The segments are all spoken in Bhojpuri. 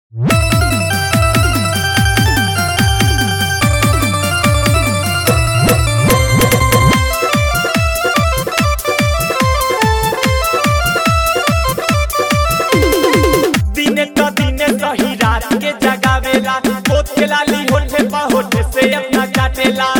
दिने तो दिने सही रात के जगावेला, पोत के लाली होठे पा होठे से अपना काटेला।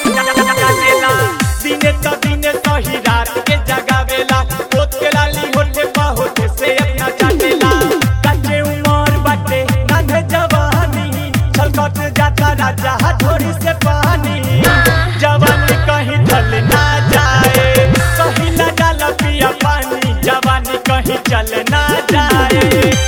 दिने तो दिने सही रात के जगावेला, पोत के लाली होठे पा होठे से अपना काटेला। कच्चे उमर बाटे नन्हे जवानी, छलकत जाता राजा हथौड़ी से पानी। जवानी कहीं ढल ना जाए, कहीं लगा ला पिया पानी, जवानी कहीं चल ना जाए।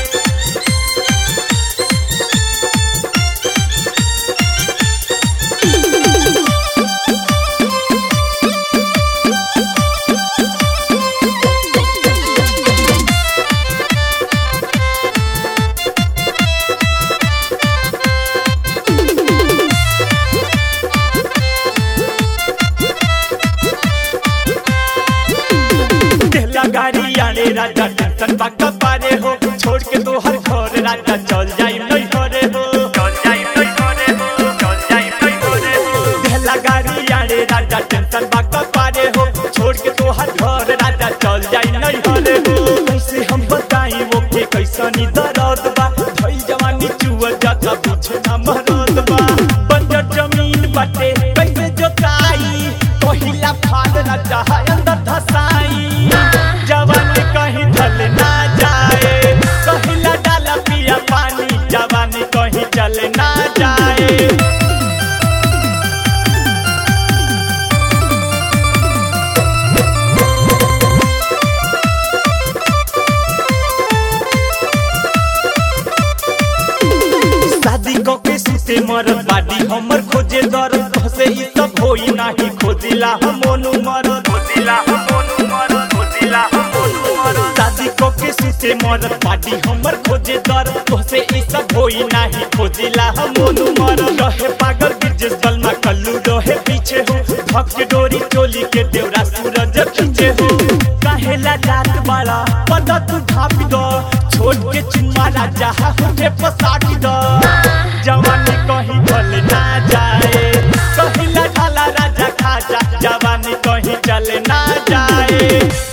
गाड़ी आने राजा टेंशन बाका पारे हो, छोड़ के तो हर घर राजा चल जाई नहीं घरे हो, चल जाई नहीं घरे हो, चल जाई नहीं घरे हो। देहला गाड़ी आने राजा टेंशन बाका पारे हो, छोड़ के तो हर घर राजा चल जाई नहीं घरे हो। कैसे हम बताई वो के कैसनी दर्द बा, धई जवानी चुआ जाता बुझे ना मरद बा। बंजर जमीन बाटे कैसे जोताई, पहिला फाड़ राजा अंदर धसाई। जवानी कहीं ढल ना जाए, कहीं डाला पिया पानी, जवानी कहीं चल ना जाए। शादी को के सुते मरद बाडी हमर खोजे दर्द, हसे ई सब होई नाही खोजिला हम ओनु मरद, खोजिला हम ओनु मरद, खोजिला हम ओनु मरद। शादी को के सुते मरद बाडी हमर खोजे दर्द, हसे ई सब होई नाही खोजिला हम ओनु मरद। रहे पागल गिरजेश बलमा कल्लू रहे पीछे हो, भक्त के डोरी चोली के देवरा सूरज खींचे हो। काहेला जात वाला पता तू ढाप दो, छोड़ के चुम्मा राजा होठे पसाटी दो। जवानी कहीं ढल ना जाए, कहीं ढला राजा खाजा, जवानी कहीं चल ना जाए।